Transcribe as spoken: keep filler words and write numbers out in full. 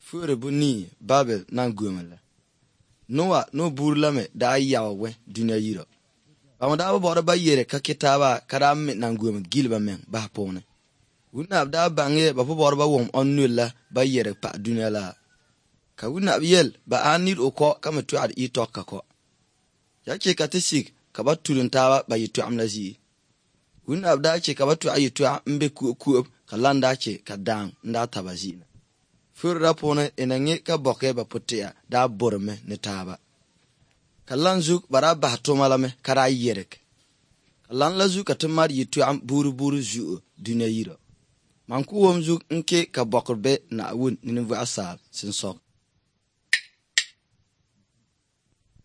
Fure buni Babel nan gumela. Noa no burlame da yawe dunya yiro. Ba da ba ba yere ka kitaba karam nan gum gilba men ba pone. Wuna da bange ba bo ba wom onnulla ba yere pa dunya la. Ka wuna yel ba anir oko kama tu ad itoka ko. Yake ka tisik ka ba turuntawa ba yitu amlazi. Wuna da ce ka ba tu ayitu mbe ku ku ka landa ce ka dan nda tabazina. Furra pone enange ka boke ba putia da borme ne taba. Kalan zuk bara ba to malame kara yerek. Kalan la zuk atumar yitu am buru buru zu dunya yiro. Manku wom zuk nke ka bokorbe na wun ni vu asal sin sok.